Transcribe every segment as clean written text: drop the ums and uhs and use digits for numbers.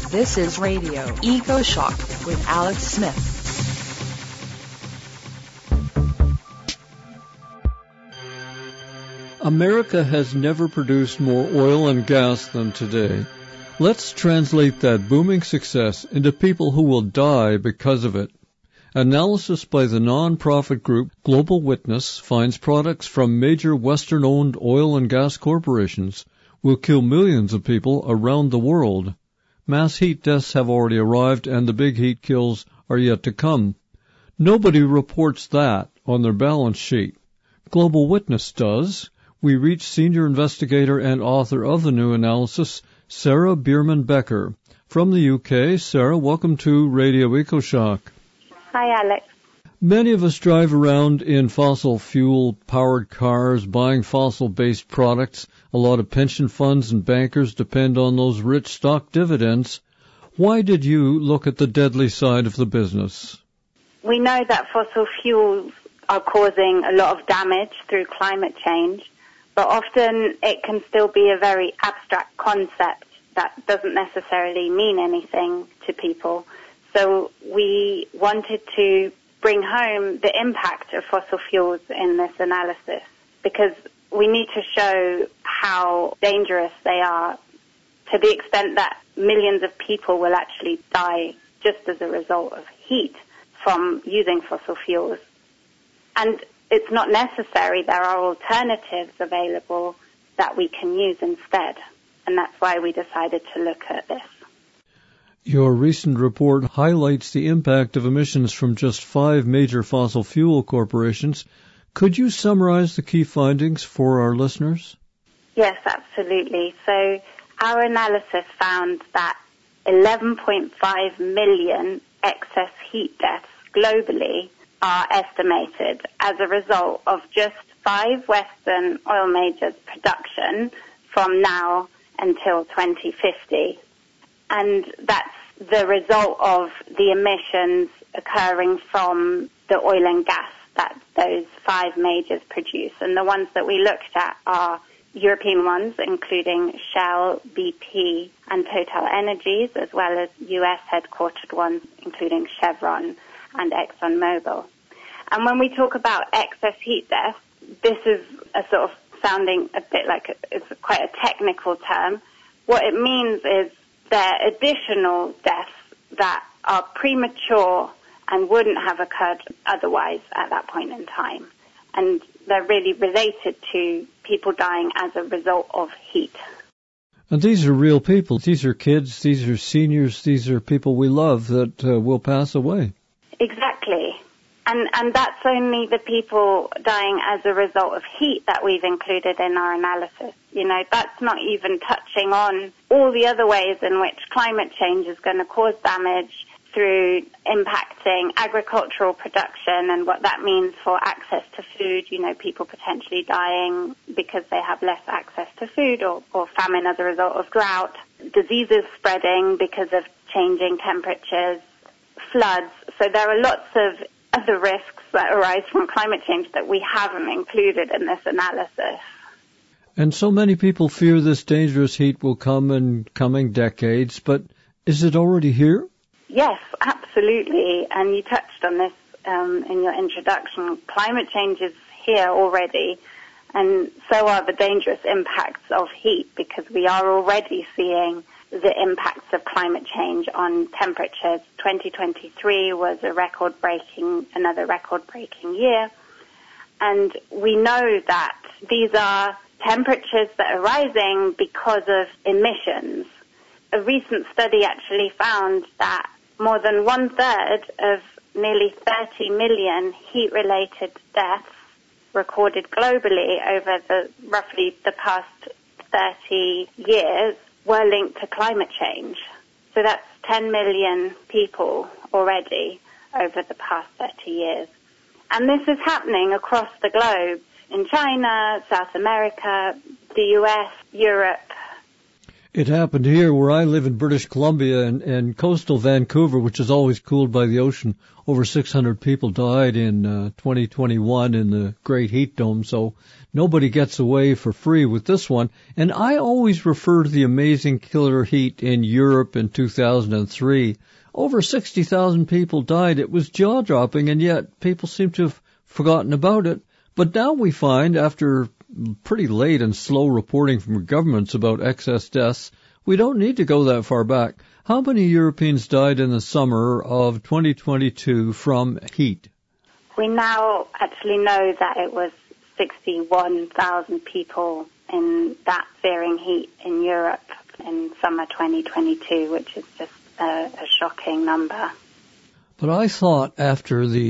This is Radio Eco Shock with Alex Smith. America has never produced more oil and gas than today. Let's translate that booming success into people who will die because of it. Analysis by the non-profit group Global Witness finds products from major Western-owned oil and gas corporations will kill millions of people around the world. Mass heat deaths have already arrived, and the big heat kills are yet to come. Nobody reports that on their balance sheet. Global Witness does. We reach senior investigator and author of the new analysis, Sarah Bierman-Becker. From the UK, Sarah, welcome to Radio EcoShock. Hi, Alex. Many of us drive around in fossil fuel-powered cars, buying fossil-based products. A lot of pension funds and bankers depend on those rich stock dividends. Why did you look at the deadly side of the business? We know that fossil fuels are causing a lot of damage through climate change, but often it can still be a very abstract concept that doesn't necessarily mean anything to people. So we wanted to bring home the impact of fossil fuels in this analysis because we need to show how dangerous they are to the extent that millions of people will actually die just as a result of heat from using fossil fuels. And it's not necessary. There are alternatives available that we can use instead. And that's why we decided to look at this. Your recent report highlights the impact of emissions from just 5 major fossil fuel corporations. Could you summarize the key findings for our listeners? Yes, absolutely. So our analysis found that 11.5 million excess heat deaths globally are estimated as a result of just 5 Western oil majors' production from now until 2050. And that's the result of the emissions occurring from the oil and gas that those 5 majors produce. And the ones that we looked at are European ones, including Shell, BP, and TotalEnergies, as well as US headquartered ones, including Chevron and ExxonMobil. And when we talk about excess heat deaths, this is a sort of sounding a bit like it's quite a technical term. What it means is they're additional deaths that are premature and wouldn't have occurred otherwise at that point in time. And they're really related to people dying as a result of heat. And these are real people. These are kids, these are seniors, these are people we love that will pass away. Exactly. And that's only the people dying as a result of heat that we've included in our analysis. You know, that's not even touching on all the other ways in which climate change is going to cause damage through impacting agricultural production and what that means for access to food, you know, people potentially dying because they have less access to food or famine as a result of drought, diseases spreading because of changing temperatures, floods. So there are lots of other risks that arise from climate change that we haven't included in this analysis. And so many people fear this dangerous heat will come in coming decades, but is it already here? Yes, absolutely. And you touched on this in your introduction. Climate change is here already, and so are the dangerous impacts of heat because we are already seeing the impacts of climate change on temperatures. 2023 was another record-breaking year. And we know that these are temperatures that are rising because of emissions. A recent study actually found that more than 1/3 of nearly 30 million heat-related deaths recorded globally over roughly the past 30 years were linked to climate change. So that's 10 million people already over the past 30 years. And this is happening across the globe, in China, South America, the US, Europe. It happened here where I live in British Columbia and coastal Vancouver, which is always cooled by the ocean. Over 600 people died in 2021 in the Great Heat Dome, so nobody gets away for free with this one. And I always refer to the amazing killer heat in Europe in 2003. Over 60,000 people died. It was jaw-dropping, and yet people seem to have forgotten about it. But now we find, after pretty late and slow reporting from governments about excess deaths, we don't need to go that far back. How many Europeans died in the summer of 2022 from heat? We now actually know that it was 61,000 people in that searing heat in Europe in summer 2022, which is just a shocking number. But I thought after the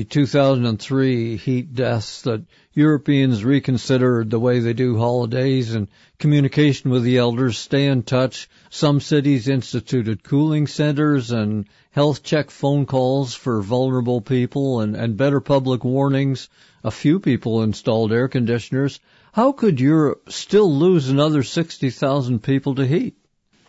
2003 heat deaths that Europeans reconsidered the way they do holidays and communication with the elders, stay in touch. Some cities instituted cooling centers and health check phone calls for vulnerable people and better public warnings. A few people installed air conditioners. How could Europe still lose another 60,000 people to heat?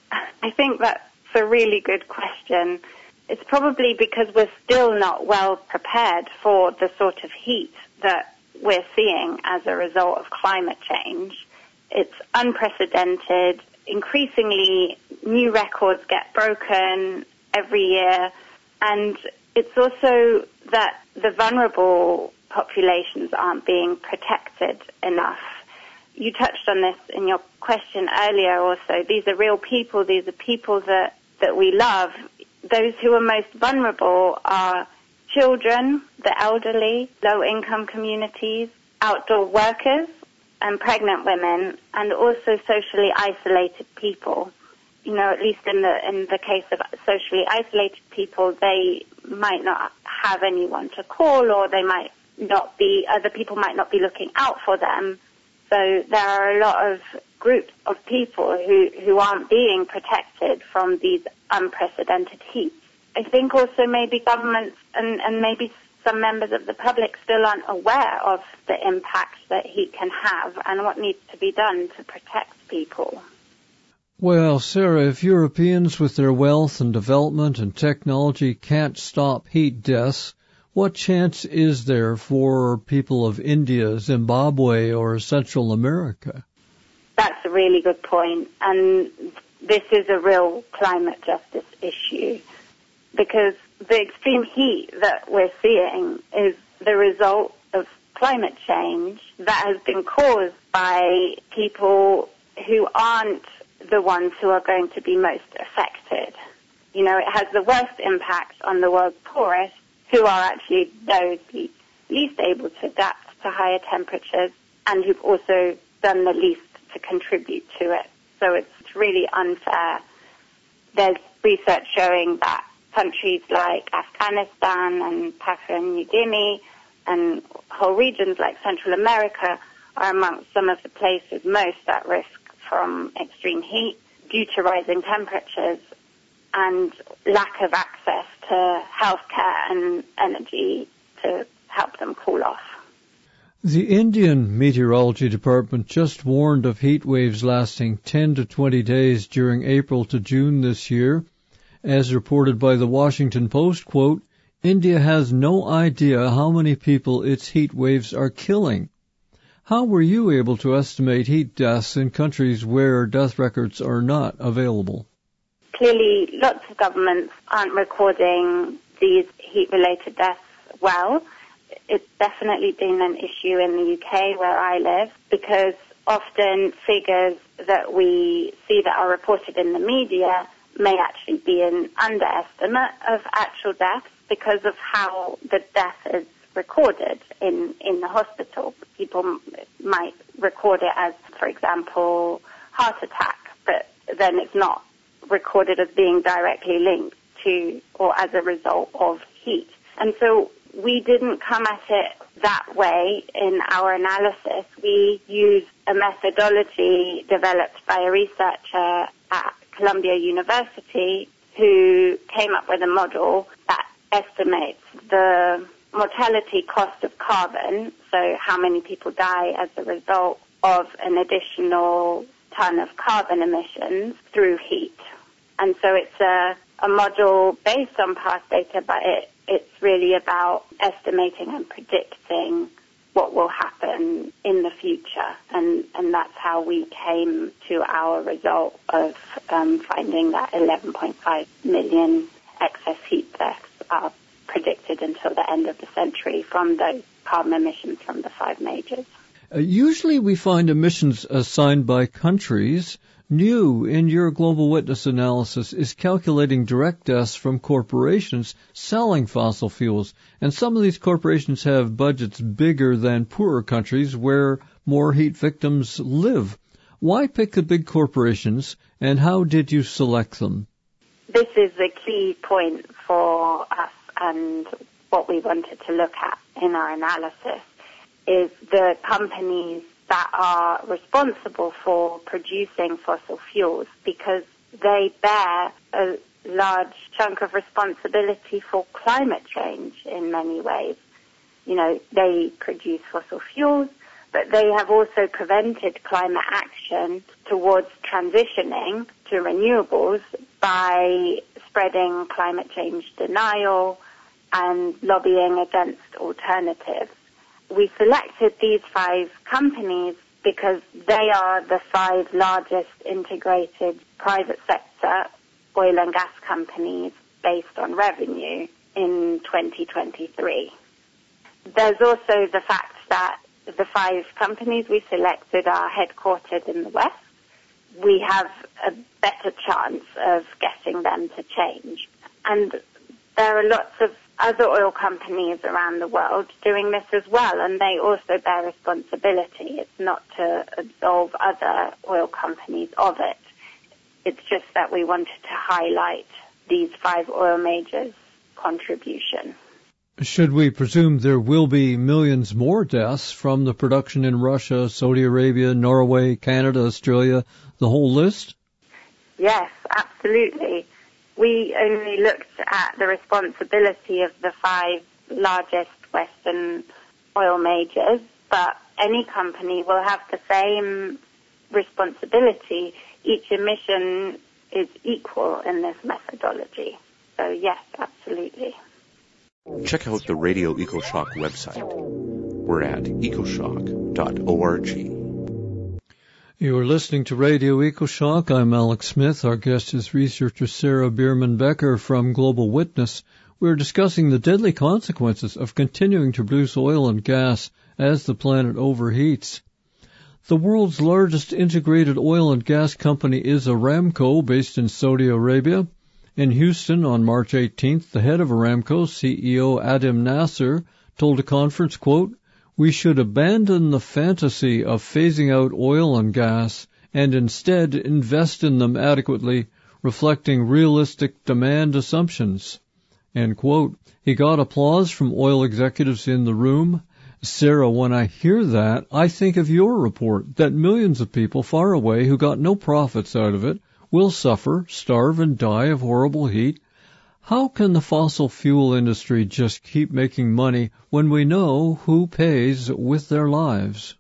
I think that's a really good question. It's probably because we're still not well prepared for the sort of heat that we're seeing as a result of climate change. It's unprecedented. Increasingly, new records get broken every year. And it's also that the vulnerable populations aren't being protected enough. You touched on this in your question earlier also. These are real people. These are people that we love. Those who are most vulnerable are children, the elderly, low-income communities, outdoor workers, and pregnant women, and also socially isolated people. You know, at least in the case of socially isolated people, they might not have anyone to call, or they might not be, other people might not be looking out for them. So there are a lot of groups of people who aren't being protected from these unprecedented heats. I think also maybe governments and maybe some members of the public still aren't aware of the impact that heat can have and what needs to be done to protect people. Well, Sarah, if Europeans with their wealth and development and technology can't stop heat deaths, what chance is there for people of India, Zimbabwe, or Central America? That's a really good point, and this is a real climate justice issue, because the extreme heat that we're seeing is the result of climate change that has been caused by people who aren't the ones who are going to be most affected. You know, it has the worst impact on the world's poorest, who are actually those least able to adapt to higher temperatures and who've also done the least to contribute to it. So it's really unfair. There's research showing that countries like Afghanistan and Papua New Guinea and whole regions like Central America are amongst some of the places most at risk from extreme heat due to rising temperatures and lack of access to healthcare and energy to help them cool off. The Indian Meteorology Department just warned of heat waves lasting 10 to 20 days during April to June this year. As reported by the Washington Post, quote, India has no idea how many people its heat waves are killing. How were you able to estimate heat deaths in countries where death records are not available? Clearly, lots of governments aren't recording these heat-related deaths well. It's definitely been an issue in the UK where I live, because often figures that we see that are reported in the media may actually be an underestimate of actual deaths because of how the death is recorded in the hospital. People might record it as, for example, heart attack, but then it's not recorded as being directly linked to or as a result of heat. And so we didn't come at it that way in our analysis. We used a methodology developed by a researcher at Columbia University who came up with a model that estimates the mortality cost of carbon, so how many people die as a result of an additional ton of carbon emissions through heat. And so it's a model based on past data, but it's really about estimating and predicting what will happen in the future. And that's how we came to our result of finding that 11.5 million excess heat deaths are predicted until the end of the century from those carbon emissions from the 5 majors. Usually we find emissions assigned by countries. New in your Global Witness analysis is calculating direct deaths from corporations selling fossil fuels. And some of these corporations have budgets bigger than poorer countries where more heat victims live. Why pick the big corporations, and how did you select them? This is the key point for us, and what we wanted to look at in our analysis is the companies that are responsible for producing fossil fuels, because they bear a large chunk of responsibility for climate change in many ways. You know, they produce fossil fuels, but they have also prevented climate action towards transitioning to renewables by spreading climate change denial and lobbying against alternatives. We selected these 5 companies because they are the 5 largest integrated private sector oil and gas companies based on revenue in 2023. There's also the fact that the 5 companies we selected are headquartered in the West. We have a better chance of getting them to change. And there are lots of other oil companies around the world doing this as well, and they also bear responsibility. It's not to absolve other oil companies of it. It's just that we wanted to highlight these 5 oil majors' contribution. Should we presume there will be millions more deaths from the production in Russia, Saudi Arabia, Norway, Canada, Australia, the whole list? Yes, absolutely. We only looked at the responsibility of the 5 largest Western oil majors, but any company will have the same responsibility. Each emission is equal in this methodology. So yes, absolutely. Check out the Radio EcoShock website. We're at ecoshock.org. You are listening to Radio EcoShock. I'm Alex Smith. Our guest is researcher Sarah Bierman-Becker from Global Witness. We're discussing the deadly consequences of continuing to produce oil and gas as the planet overheats. The world's largest integrated oil and gas company is Aramco, based in Saudi Arabia. In Houston on March 18th, the head of Aramco, CEO Adim Nasser, told a conference, quote, "We should abandon the fantasy of phasing out oil and gas and instead invest in them adequately, reflecting realistic demand assumptions." End quote. He got applause from oil executives in the room. Sarah, when I hear that, I think of your report that millions of people far away who got no profits out of it will suffer, starve, and die of horrible heat. How can the fossil fuel industry just keep making money when we know who pays with their lives?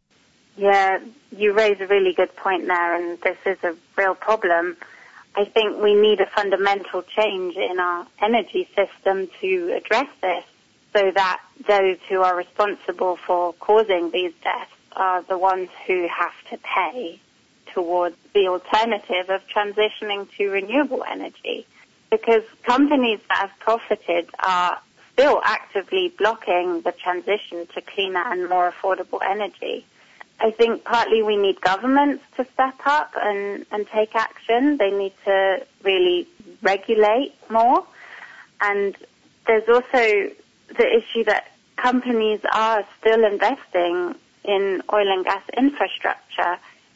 Yeah, you raise a really good point there, and this is a real problem. I think we need a fundamental change in our energy system to address this, so that those who are responsible for causing these deaths are the ones who have to pay towards the alternative of transitioning to renewable energy. Because companies that have profited are still actively blocking the transition to cleaner and more affordable energy. I think partly we need governments to step up and take action. They need to really regulate more. And there's also the issue that companies are still investing in oil and gas infrastructure.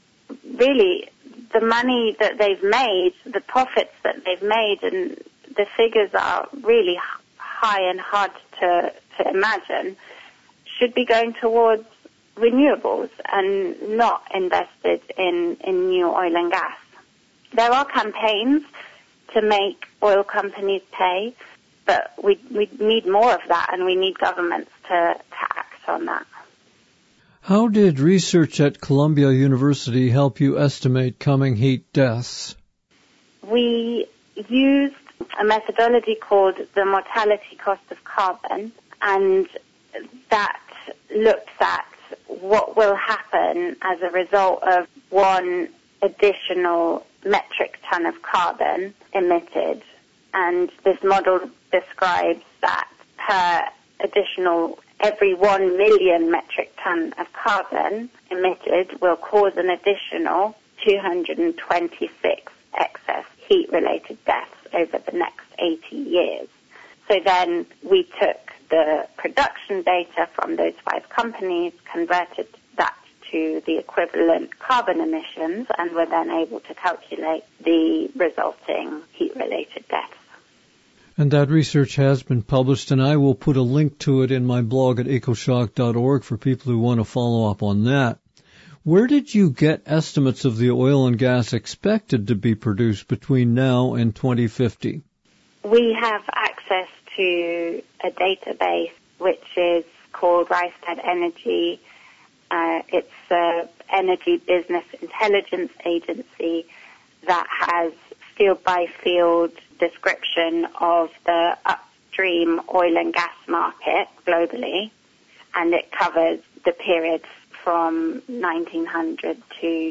Really, the money that they've made, the profits that they've made, and the figures are really high and hard to imagine, should be going towards renewables and not invested in new oil and gas. There are campaigns to make oil companies pay, but we need more of that, and we need governments to act on that. How did research at Columbia University help you estimate coming heat deaths? We used a methodology called the mortality cost of carbon, and that looks at what will happen as a result of one additional metric ton of carbon emitted. And this model describes that every 1 million metric ton of carbon emitted will cause an additional 226 excess heat-related deaths over the next 80 years. So then we took the production data from those 5 companies, converted that to the equivalent carbon emissions, and were then able to calculate the resulting heat-related deaths. And that research has been published, and I will put a link to it in my blog at ecoshock.org for people who want to follow up on that. Where did you get estimates of the oil and gas expected to be produced between now and 2050? We have access to a database which is called Rystad Energy. It's an energy business intelligence agency that has field-by-field description of the upstream oil and gas market globally, and it covers the periods from 1900 to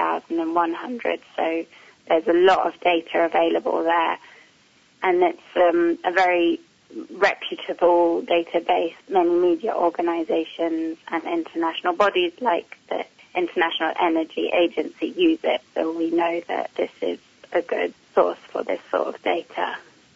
2100, so there's a lot of data available there, and it's a very reputable database. Many media organizations and international bodies like the International Energy Agency use it, so we know that this is a good source for this sort of data.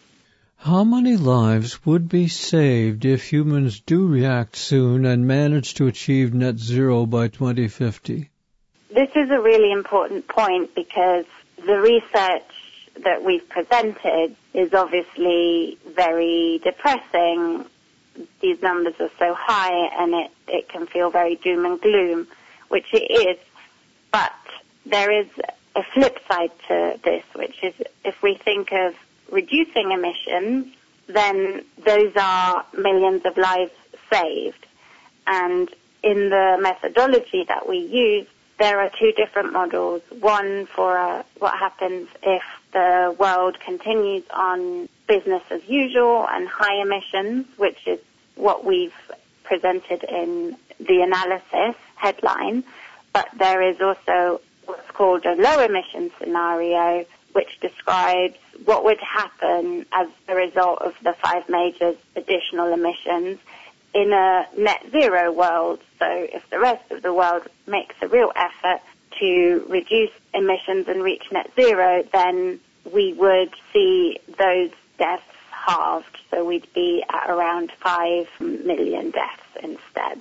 How many lives would be saved if humans do react soon and manage to achieve net zero by 2050? This is a really important point because the research that we've presented is obviously very depressing. These numbers are so high and it can feel very doom and gloom, which it is. But there is a flip side to this, which is if we think of reducing emissions, then those are millions of lives saved. And in the methodology that we use, there are 2 different models. One for what happens if the world continues on business as usual and high emissions, which is what we've presented in the analysis headline. But there is also what's called a low emission scenario, which describes what would happen as a result of the 5 major additional emissions in a net zero world. So if the rest of the world makes a real effort to reduce emissions and reach net zero, then we would see those deaths halved. So we'd be at around 5 million deaths instead.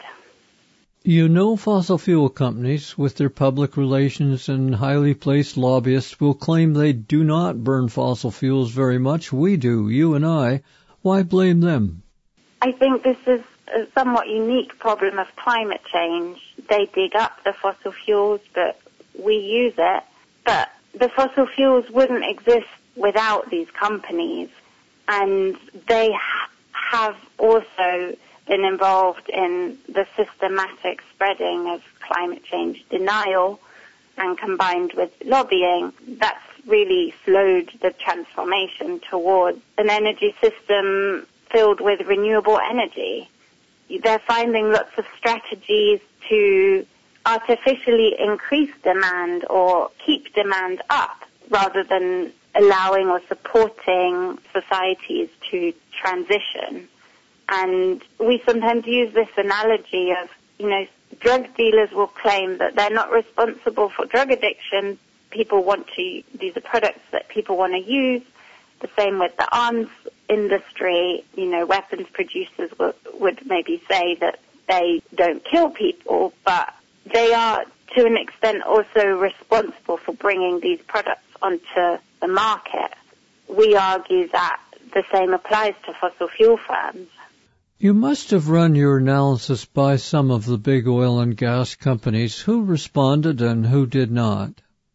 You know, fossil fuel companies, with their public relations and highly placed lobbyists, will claim they do not burn fossil fuels very much. We do, you and I. Why blame them? I think this is a somewhat unique problem of climate change. They dig up the fossil fuels, but we use it. But the fossil fuels wouldn't exist without these companies. And they have also been involved in the systematic spreading of climate change denial, and combined with lobbying, that's really slowed the transformation towards an energy system filled with renewable energy. They're finding lots of strategies to artificially increase demand or keep demand up rather than allowing or supporting societies to transition. And we sometimes use this analogy of, drug dealers will claim that they're not responsible for drug addiction. These are products that people want to use. The same with the arms industry. Weapons producers would maybe say that they don't kill people, but they are to an extent also responsible for bringing these products onto the market. We argue that the same applies to fossil fuel firms. You must have run your analysis by some of the big oil and gas companies. Who responded and who did not?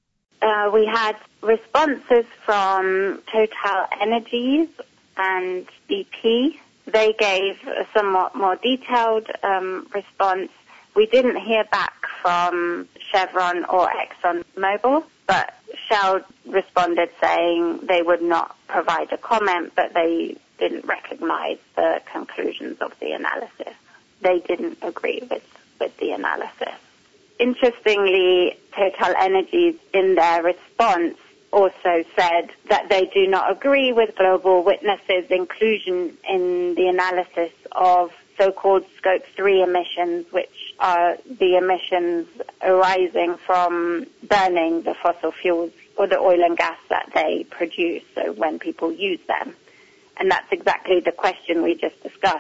We had responses from Total Energies and BP. They gave a somewhat more detailed response, We didn't hear back from Chevron or ExxonMobil, but Shell responded saying they would not provide a comment, but they didn't recognize the conclusions of the analysis. They didn't agree with the analysis. Interestingly, TotalEnergies, in their response, also said that they do not agree with Global Witness's inclusion in the analysis of so-called Scope 3 emissions, which are the emissions arising from burning the fossil fuels or the oil and gas that they produce, so when people use them. And that's exactly the question we just discussed.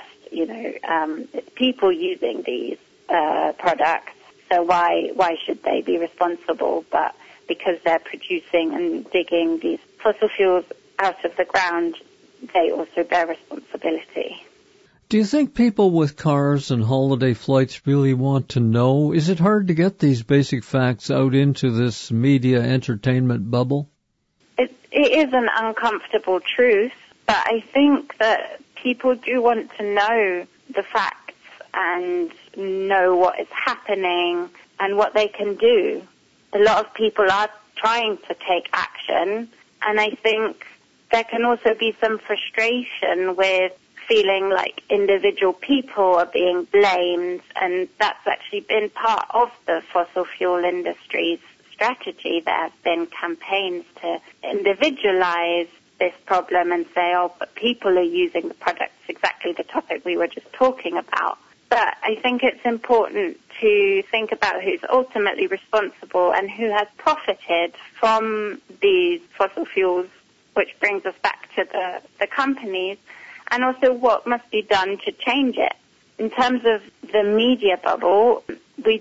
It's people using these products, so why should they be responsible? But because they're producing and digging these fossil fuels out of the ground, they also bear responsibility. Do you think people with cars and holiday flights really want to know? Is it hard to get these basic facts out into this media entertainment bubble? It is an uncomfortable truth, but I think that people do want to know the facts and know what is happening and what they can do. A lot of people are trying to take action, and I think there can also be some frustration with feeling like individual people are being blamed, and that's actually been part of the fossil fuel industry's strategy. There have been campaigns to individualize this problem and say, but people are using the products, exactly the topic we were just talking about. But I think it's important to think about who's ultimately responsible and who has profited from these fossil fuels, which brings us back to the companies, and also what must be done to change it. In terms of the media bubble, we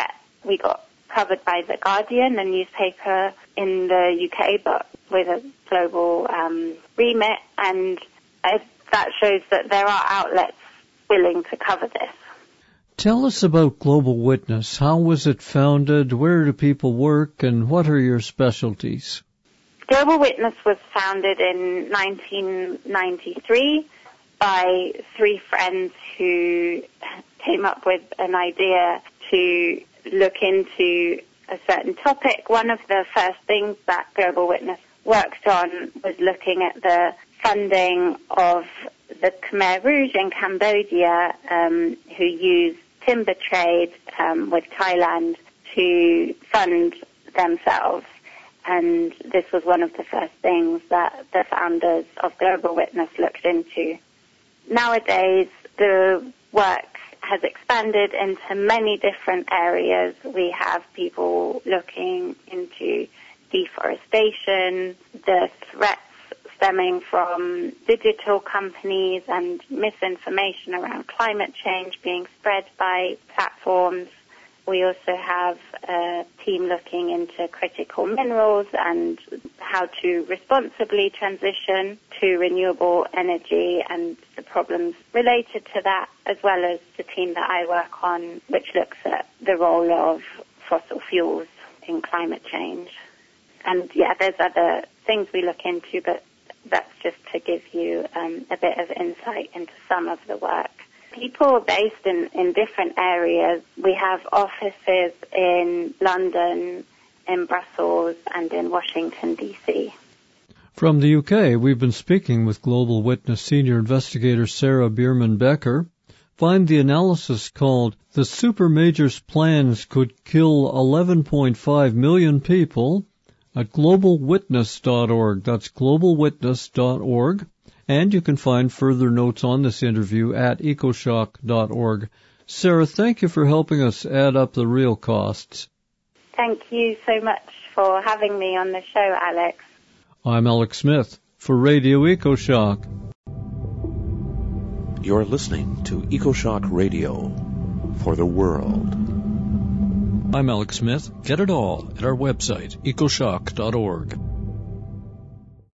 got covered by The Guardian, a newspaper in the UK, but with a global remit, and that shows that there are outlets willing to cover this. Tell us about Global Witness. How was it founded? Where do people work? And what are your specialties? Global Witness was founded in 1993 by three friends who came up with an idea to look into a certain topic. One of the first things that Global Witness worked on was looking at the funding of the Khmer Rouge in Cambodia, who use timber trade with Thailand to fund themselves. And this was one of the first things that the founders of Global Witness looked into. Nowadays, the work has expanded into many different areas. We have people looking into deforestation, the threats stemming from digital companies and misinformation around climate change being spread by platforms. We also have a team looking into critical minerals and how to responsibly transition to renewable energy and the problems related to that, as well as the team that I work on, which looks at the role of fossil fuels in climate change. And there's other things we look into, but that's just to give you a bit of insight into some of the work. People are based in different areas. We have offices in London, in Brussels, and in Washington, D.C. From the UK, we've been speaking with Global Witness senior investigator Sarah Bierman-Becker. Find the analysis called "The Super Majors Plans Could Kill 11.5 Million People" at globalwitness.org. That's globalwitness.org. And you can find further notes on this interview at ecoshock.org. Sarah, thank you for helping us add up the real costs. Thank you so much for having me on the show, Alex. I'm Alex Smith for Radio EcoShock. You're listening to EcoShock Radio for the world. I'm Alex Smith. Get it all at our website, ecoshock.org.